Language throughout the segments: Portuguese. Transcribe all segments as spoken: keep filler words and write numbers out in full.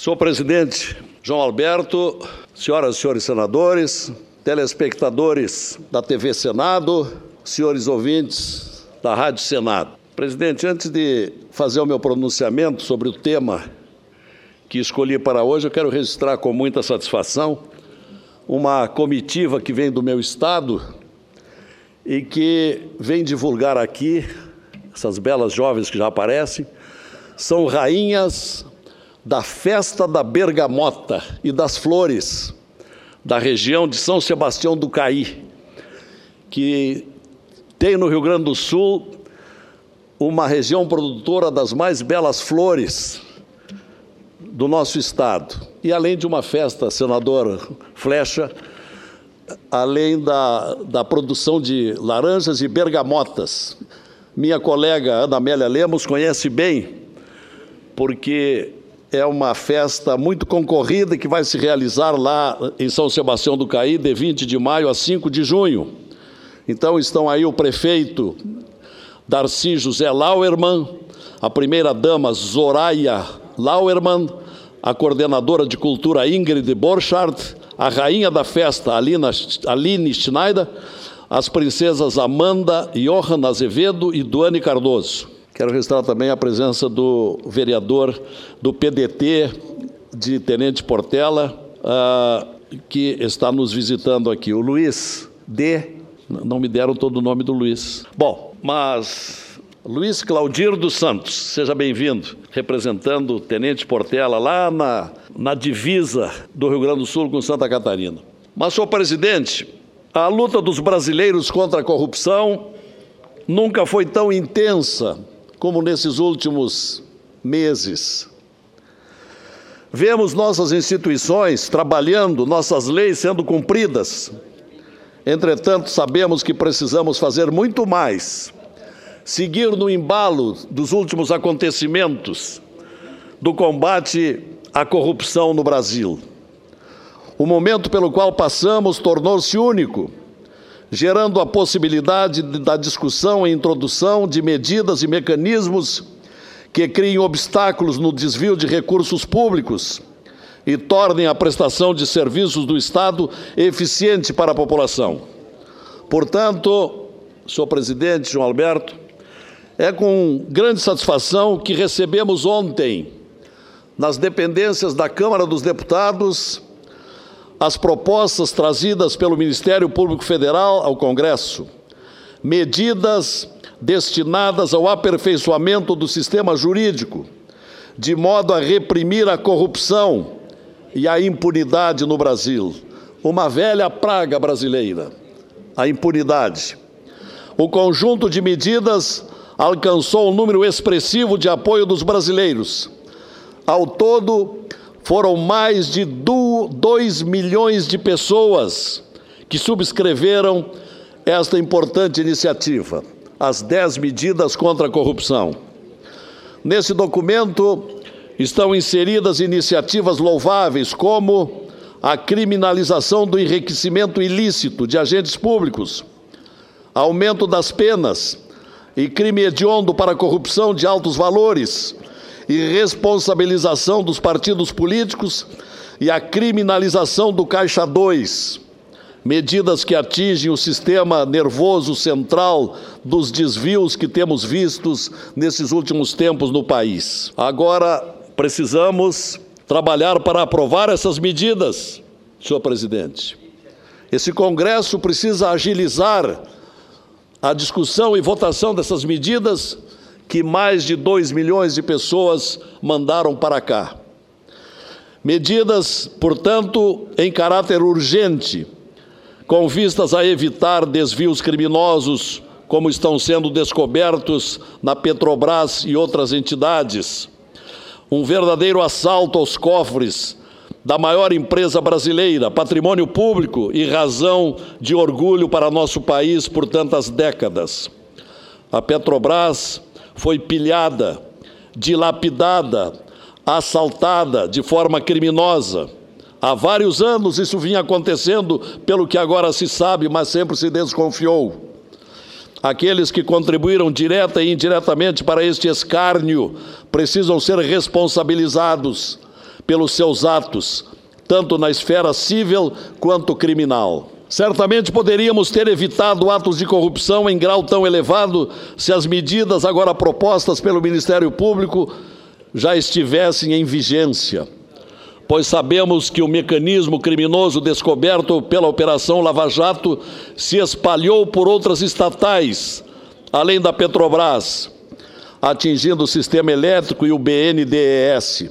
Senhor presidente João Alberto, senhoras e senhores senadores, telespectadores da T V Senado, senhores ouvintes da Rádio Senado. Presidente, antes de fazer o meu pronunciamento sobre o tema que escolhi para hoje, eu quero registrar com muita satisfação uma comitiva que vem do meu estado e que vem divulgar aqui, essas belas jovens que já aparecem, são rainhas da festa da bergamota e das flores da região de São Sebastião do Caí, que tem no Rio Grande do Sul uma região produtora das mais belas flores do nosso estado. E além de uma festa, senador Flecha, além da, da produção de laranjas e bergamotas. Minha colega Ana Amélia Lemos conhece bem, porque é uma festa muito concorrida que vai se realizar lá em São Sebastião do Caí, de vinte de maio a cinco de junho. Então estão aí o prefeito Darcy José Lauermann, a primeira-dama Zoraia Lauermann, a coordenadora de cultura Ingrid Borchardt, a rainha da festa Alina, Aline Schneider, as princesas Amanda, Johanna Azevedo e Duane Cardoso. Quero registrar também a presença do vereador do P D T de Tenente Portela, uh, que está nos visitando aqui, o Luiz D. Não me deram todo o nome do Luiz. Bom, mas Luiz Claudir dos Santos, seja bem-vindo, representando o Tenente Portela lá na, na divisa do Rio Grande do Sul com Santa Catarina. Mas, senhor presidente, a luta dos brasileiros contra a corrupção nunca foi tão intensa como nesses últimos meses. Vemos nossas instituições trabalhando, nossas leis sendo cumpridas. Entretanto, sabemos que precisamos fazer muito mais. Seguir no embalo dos últimos acontecimentos do combate à corrupção no Brasil. O momento pelo qual passamos tornou-se único, gerando a possibilidade da discussão e introdução de medidas e mecanismos que criem obstáculos no desvio de recursos públicos e tornem a prestação de serviços do Estado eficiente para a população. Portanto, senhor presidente João Alberto, é com grande satisfação que recebemos ontem, nas dependências da Câmara dos Deputados, as propostas trazidas pelo Ministério Público Federal ao Congresso, medidas destinadas ao aperfeiçoamento do sistema jurídico, de modo a reprimir a corrupção e a impunidade no Brasil. Uma velha praga brasileira, a impunidade. O conjunto de medidas alcançou um número expressivo de apoio dos brasileiros. Ao todo, foram mais de dois milhões de pessoas que subscreveram esta importante iniciativa, as dez medidas contra a corrupção. Nesse documento estão inseridas iniciativas louváveis, como a criminalização do enriquecimento ilícito de agentes públicos, aumento das penas e crime hediondo para a corrupção de altos valores, e responsabilização dos partidos políticos e a criminalização do Caixa dois, medidas que atingem o sistema nervoso central dos desvios que temos vistos nesses últimos tempos no país. Agora, precisamos trabalhar para aprovar essas medidas, senhor presidente. Esse Congresso precisa agilizar a discussão e votação dessas medidas que mais de dois milhões de pessoas mandaram para cá. Medidas, portanto, em caráter urgente, com vistas a evitar desvios criminosos, como estão sendo descobertos na Petrobras e outras entidades. Um verdadeiro assalto aos cofres da maior empresa brasileira, patrimônio público e razão de orgulho para nosso país por tantas décadas. A Petrobras foi pilhada, dilapidada, assaltada de forma criminosa. Há vários anos isso vinha acontecendo, pelo que agora se sabe, mas sempre se desconfiou. Aqueles que contribuíram direta e indiretamente para este escárnio precisam ser responsabilizados pelos seus atos, tanto na esfera civil quanto criminal. Certamente poderíamos ter evitado atos de corrupção em grau tão elevado se as medidas agora propostas pelo Ministério Público já estivessem em vigência, pois sabemos que o mecanismo criminoso descoberto pela Operação Lava Jato se espalhou por outras estatais, além da Petrobras, atingindo o sistema elétrico e o B N D E S.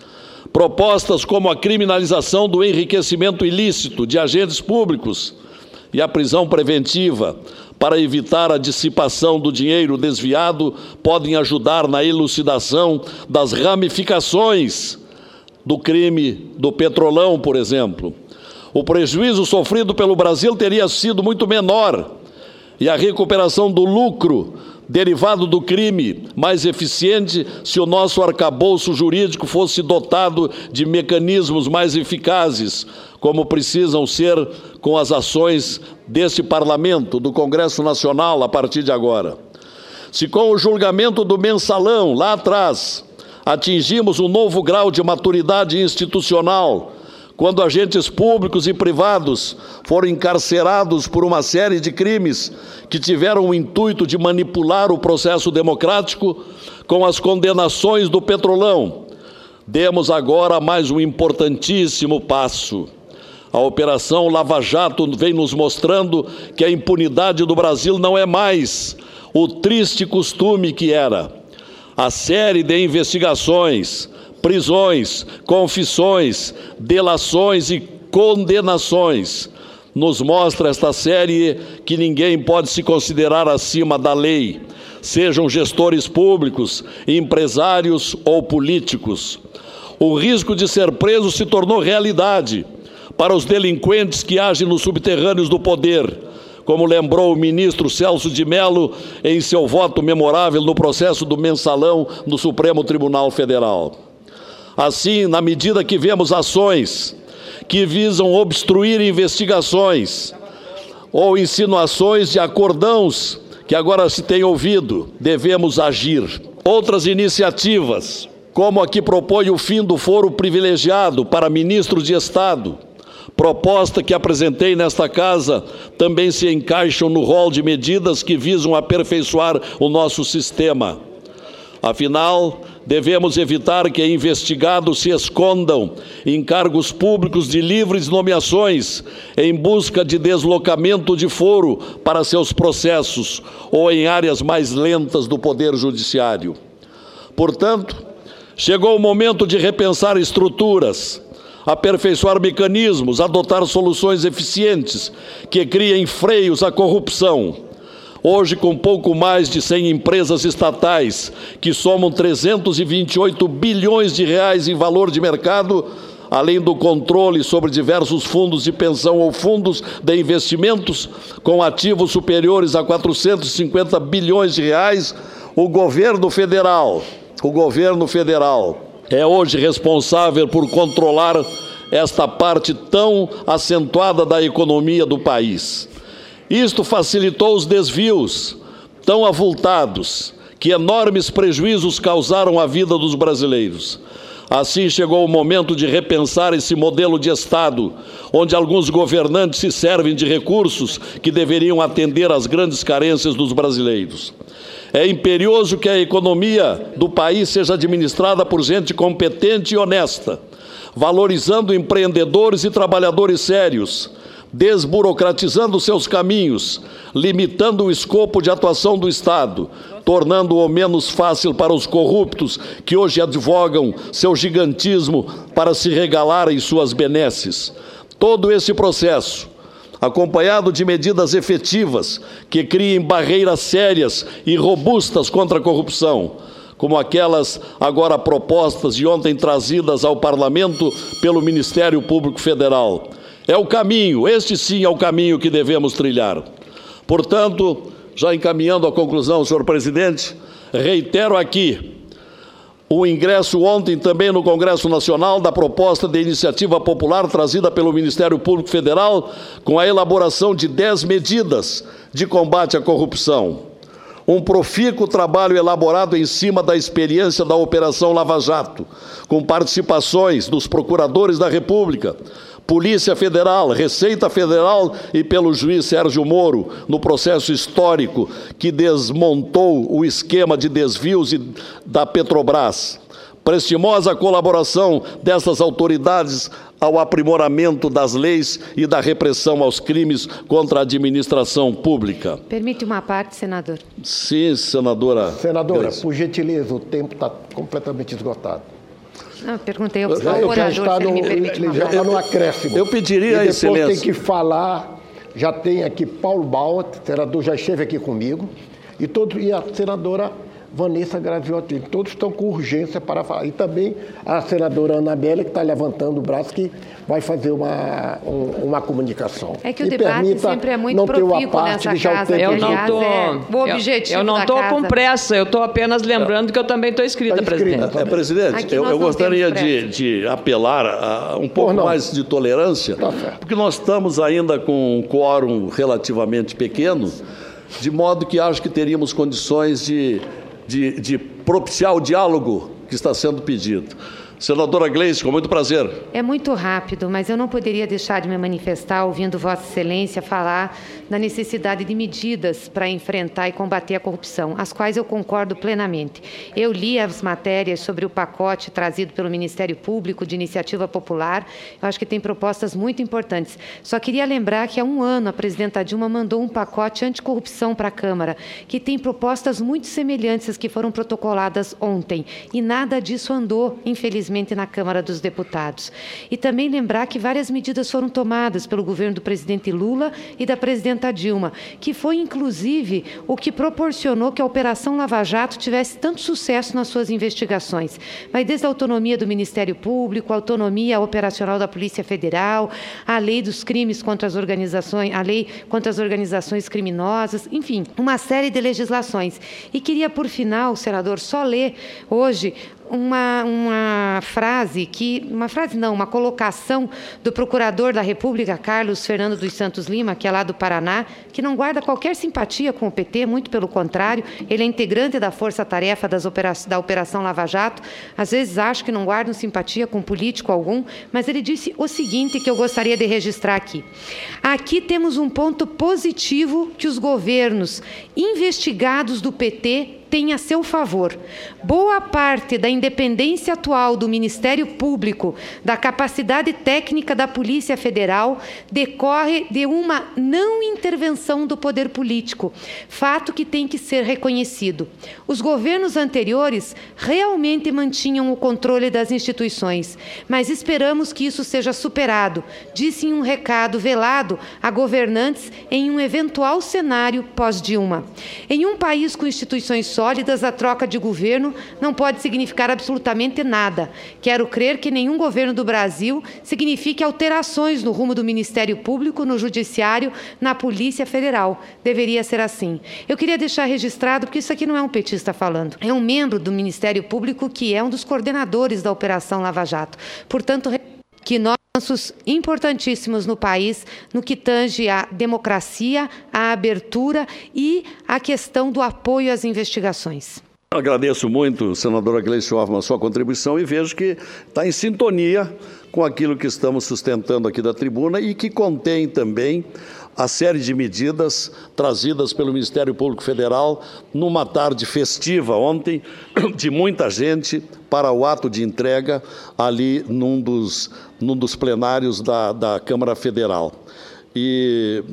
Propostas como a criminalização do enriquecimento ilícito de agentes públicos e a prisão preventiva para evitar a dissipação do dinheiro desviado podem ajudar na elucidação das ramificações do crime do Petrolão, por exemplo. O prejuízo sofrido pelo Brasil teria sido muito menor e a recuperação do lucro derivado do crime mais eficiente se o nosso arcabouço jurídico fosse dotado de mecanismos mais eficazes, como precisam ser com as ações deste Parlamento, do Congresso Nacional, a partir de agora. Se com o julgamento do mensalão, lá atrás, atingimos um novo grau de maturidade institucional, quando agentes públicos e privados foram encarcerados por uma série de crimes que tiveram o intuito de manipular o processo democrático com as condenações do Petrolão, demos agora mais um importantíssimo passo. A Operação Lava Jato vem nos mostrando que a impunidade do Brasil não é mais o triste costume que era. A série de investigações, prisões, confissões, delações e condenações nos mostra esta série que ninguém pode se considerar acima da lei, sejam gestores públicos, empresários ou políticos. O risco de ser preso se tornou realidade para os delinquentes que agem nos subterrâneos do poder, como lembrou o ministro Celso de Mello em seu voto memorável no processo do mensalão no Supremo Tribunal Federal. Assim, na medida que vemos ações que visam obstruir investigações ou insinuações de acordões que agora se tem ouvido, devemos agir. Outras iniciativas, como a que propõe o fim do foro privilegiado para ministros de Estado, proposta que apresentei nesta casa, também se encaixam no rol de medidas que visam aperfeiçoar o nosso sistema. Afinal, devemos evitar que investigados se escondam em cargos públicos de livres nomeações em busca de deslocamento de foro para seus processos ou em áreas mais lentas do Poder Judiciário. Portanto, chegou o momento de repensar estruturas, aperfeiçoar mecanismos, adotar soluções eficientes que criem freios à corrupção. Hoje, com pouco mais de cem empresas estatais, que somam trezentos e vinte e oito bilhões de reais em valor de mercado, além do controle sobre diversos fundos de pensão ou fundos de investimentos, com ativos superiores a quatrocentos e cinquenta bilhões de reais, o governo federal, o governo federal é hoje responsável por controlar esta parte tão acentuada da economia do país. Isto facilitou os desvios tão avultados que enormes prejuízos causaram à vida dos brasileiros. Assim chegou o momento de repensar esse modelo de Estado, onde alguns governantes se servem de recursos que deveriam atender às grandes carências dos brasileiros. É imperioso que a economia do país seja administrada por gente competente e honesta, valorizando empreendedores e trabalhadores sérios, desburocratizando seus caminhos, limitando o escopo de atuação do Estado, tornando-o menos fácil para os corruptos que hoje advogam seu gigantismo para se regalar em suas benesses. Todo esse processo, acompanhado de medidas efetivas que criem barreiras sérias e robustas contra a corrupção, como aquelas agora propostas e ontem trazidas ao Parlamento pelo Ministério Público Federal. É o caminho, este sim é o caminho que devemos trilhar. Portanto, já encaminhando à conclusão, senhor presidente, reitero aqui o ingresso ontem também no Congresso Nacional da proposta de iniciativa popular trazida pelo Ministério Público Federal com a elaboração de dez medidas de combate à corrupção. Um profícuo trabalho elaborado em cima da experiência da Operação Lava Jato, com participações dos procuradores da República, Polícia Federal, Receita Federal e pelo juiz Sérgio Moro, no processo histórico que desmontou o esquema de desvios da Petrobras. Prestimosa colaboração dessas autoridades ao aprimoramento das leis e da repressão aos crimes contra a administração pública. Permite uma parte, senador. Sim, senadora. Senadora, Graça. Por gentileza, o tempo está completamente esgotado. Não, perguntei ao procurador se ele me permite uma parte. Já está no acréscimo. Eu pediria a excelência. Depois tem que falar, já tem aqui Paulo Bauer, senador, já esteve aqui comigo, e, todo, e a senadora Vanessa Graviotti, todos estão com urgência para falar. E também a senadora Ana Amélia, que está levantando o braço, que vai fazer uma, um, uma comunicação. É que o e debate sempre é muito profícuo nessa casa. Eu não tô, é o objetivo eu, eu não estou com pressa, eu estou apenas lembrando que eu também estou inscrita, tá presidente. É, presidente, eu, eu gostaria de, de apelar a um pouco mais de tolerância, tá, porque nós estamos ainda com um quórum relativamente pequeno, de modo que acho que teríamos condições de De, de propiciar o diálogo que está sendo pedido. Senadora Gleice, com muito prazer. É muito rápido, mas eu não poderia deixar de me manifestar ouvindo Vossa Excelência falar da necessidade de medidas para enfrentar e combater a corrupção, as quais eu concordo plenamente. Eu li as matérias sobre o pacote trazido pelo Ministério Público de Iniciativa Popular, eu acho que tem propostas muito importantes. Só queria lembrar que há um ano a presidenta Dilma mandou um pacote anticorrupção para a Câmara, que tem propostas muito semelhantes às que foram protocoladas ontem, e nada disso andou, infelizmente, na Câmara dos Deputados. E também lembrar que várias medidas foram tomadas pelo governo do presidente Lula e da presidenta Dilma, que foi, inclusive, o que proporcionou que a Operação Lava Jato tivesse tanto sucesso nas suas investigações. Vai desde a autonomia do Ministério Público, a autonomia operacional da Polícia Federal, a lei dos crimes contra as organizações, a lei contra as organizações criminosas, enfim, uma série de legislações. E queria, por final, senador, só ler hoje Uma, uma frase que, uma frase não, uma colocação do procurador da República, Carlos Fernando dos Santos Lima, que é lá do Paraná, que não guarda qualquer simpatia com o P T, muito pelo contrário, ele é integrante da força-tarefa das opera da Operação Lava Jato, às vezes acho que não guardam simpatia com político algum, mas ele disse o seguinte que eu gostaria de registrar aqui. Aqui temos um ponto positivo que os governos investigados do P T tem a seu favor. Boa parte da independência atual do Ministério Público, da capacidade técnica da Polícia Federal, decorre de uma não intervenção do poder político, fato que tem que ser reconhecido. Os governos anteriores realmente mantinham o controle das instituições, mas esperamos que isso seja superado, disse em um recado velado a governantes em um eventual cenário pós-Dilma. Em um país com instituições sólidas, a troca de governo não pode significar absolutamente nada. Quero crer que nenhum governo do Brasil signifique alterações no rumo do Ministério Público, no Judiciário, na Polícia Federal. Deveria ser assim. Eu queria deixar registrado, porque isso aqui não é um petista falando, é um membro do Ministério Público que é um dos coordenadores da Operação Lava Jato. Portanto, que nós avanços importantíssimos no país no que tange à democracia, à abertura e à questão do apoio às investigações. Agradeço muito, senadora Gleice Hoffmann, a sua contribuição e vejo que está em sintonia com aquilo que estamos sustentando aqui da tribuna e que contém também a série de medidas trazidas pelo Ministério Público Federal numa tarde festiva ontem, de muita gente, para o ato de entrega ali num dos, num dos plenários da, da Câmara Federal. E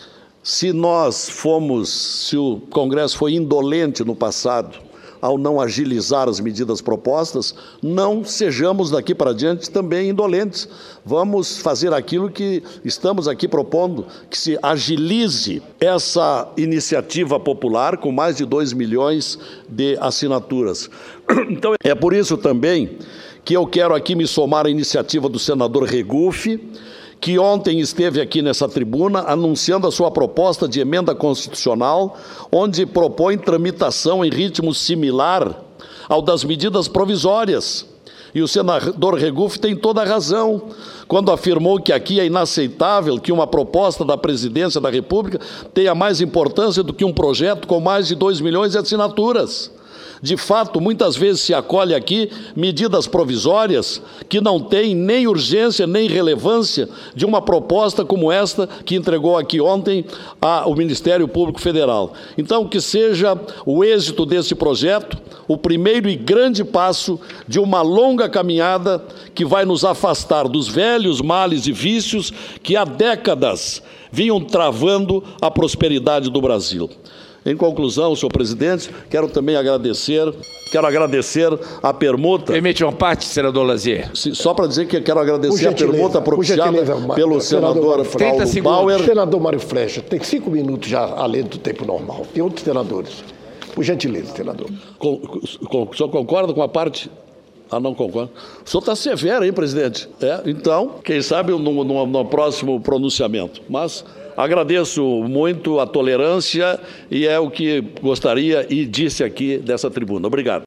se nós fomos, se o Congresso foi indolente no passado, ao não agilizar as medidas propostas, não sejamos daqui para diante também indolentes. Vamos fazer aquilo que estamos aqui propondo, que se agilize essa iniciativa popular com mais de dois milhões de assinaturas. Então, é por isso também que eu quero aqui me somar à iniciativa do senador Regufe, que ontem esteve aqui nessa tribuna anunciando a sua proposta de emenda constitucional, onde propõe tramitação em ritmo similar ao das medidas provisórias, E o senador Regufe tem toda a razão quando afirmou que aqui é inaceitável que uma proposta da presidência da República tenha mais importância do que um projeto com mais de dois milhões de assinaturas. De fato, muitas vezes se acolhe aqui medidas provisórias que não têm nem urgência nem relevância de uma proposta como esta que entregou aqui ontem ao Ministério Público Federal. Então, que seja o êxito desse projeto o primeiro e grande passo de uma longa caminhada que vai nos afastar dos velhos males e vícios que há décadas vinham travando a prosperidade do Brasil. Em conclusão, senhor presidente, quero também agradecer, quero agradecer a permuta... Permite uma parte, senador Lazier? Só para dizer que quero agradecer a permuta propiciada pelo senador Paulo Bauer. Senador Mário Flecha, tem cinco minutos já além do tempo normal. Tem outros senadores. Por gentileza, senador. Com, com, o senhor concorda com a parte... Ah, não concordo. O senhor está severo, hein, presidente? É, então, quem sabe no, no, no próximo pronunciamento. Mas... agradeço muito a tolerância e é o que gostaria e disse aqui dessa tribuna. Obrigado.